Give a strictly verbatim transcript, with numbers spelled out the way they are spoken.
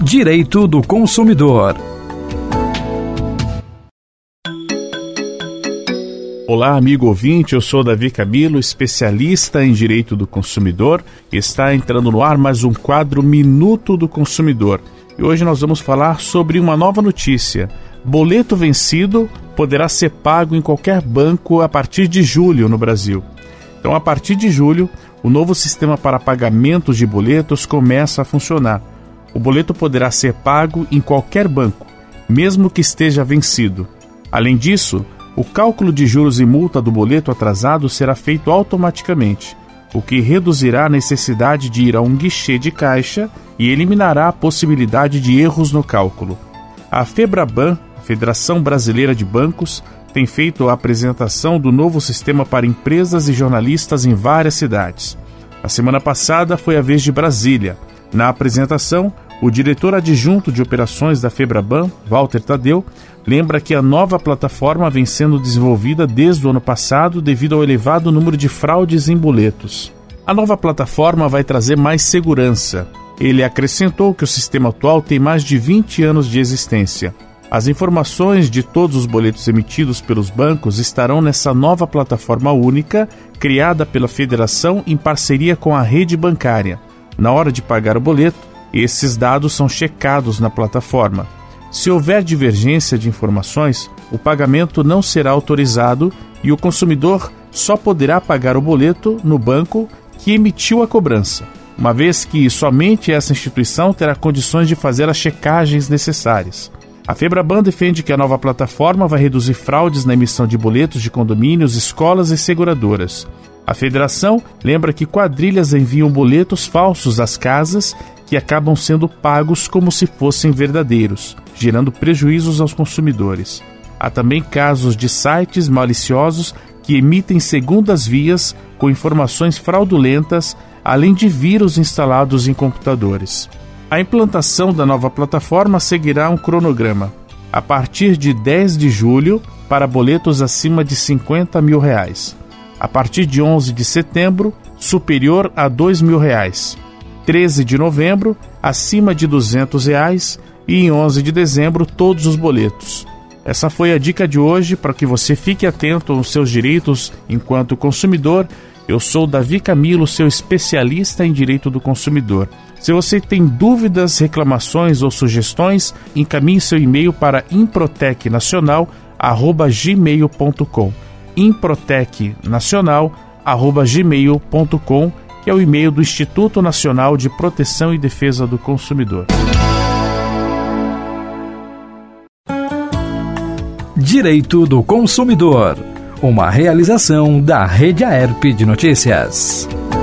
Direito do Consumidor. Olá, amigo ouvinte, eu sou Davi Camilo, especialista em Direito do Consumidor. Está entrando no ar mais um quadro Minuto do Consumidor. E hoje nós vamos falar sobre uma nova notícia. Boleto vencido poderá ser pago em qualquer banco a partir de julho no Brasil. Então, a partir de julho, o novo sistema para pagamentos de boletos começa a funcionar. O boleto poderá ser pago em qualquer banco, mesmo que esteja vencido. Além disso, o cálculo de juros e multa do boleto atrasado será feito automaticamente, o que reduzirá a necessidade de ir a um guichê de caixa e eliminará a possibilidade de erros no cálculo. A FEBRABAN, a Federação Brasileira de Bancos, tem feito a apresentação do novo sistema para empresas e jornalistas em várias cidades. Na semana passada foi a vez de Brasília. Na apresentação, o diretor adjunto de operações da FEBRABAN, Walter Tadeu, lembra que a nova plataforma vem sendo desenvolvida desde o ano passado devido ao elevado número de fraudes em boletos. A nova plataforma vai trazer mais segurança. Ele acrescentou que o sistema atual tem mais de vinte anos de existência. As informações de todos os boletos emitidos pelos bancos estarão nessa nova plataforma única, criada pela Federação em parceria com a rede bancária. Na hora de pagar o boleto, esses dados são checados na plataforma. Se houver divergência de informações, o pagamento não será autorizado e o consumidor só poderá pagar o boleto no banco que emitiu a cobrança, uma vez que somente essa instituição terá condições de fazer as checagens necessárias. A FEBRABAN defende que a nova plataforma vai reduzir fraudes na emissão de boletos de condomínios, escolas e seguradoras. A federação lembra que quadrilhas enviam boletos falsos às casas que acabam sendo pagos como se fossem verdadeiros, gerando prejuízos aos consumidores. Há também casos de sites maliciosos que emitem segundas vias com informações fraudulentas, além de vírus instalados em computadores. A implantação da nova plataforma seguirá um cronograma. A partir de dez de julho, para boletos acima de cinquenta mil reais. A partir de onze de setembro, superior a dois mil reais. treze de novembro, acima de duzentos reais. E em onze de dezembro, todos os boletos. Essa foi a dica de hoje para que você fique atento aos seus direitos enquanto consumidor. Eu sou Davi Camilo, seu especialista em Direito do Consumidor. Se você tem dúvidas, reclamações ou sugestões, encaminhe seu e-mail para improtec nacional arroba gmail ponto com. improtec nacional arroba gmail ponto com, que é o e-mail do Instituto Nacional de Proteção e Defesa do Consumidor. Direito do Consumidor, uma realização da Rede Aerp de Notícias.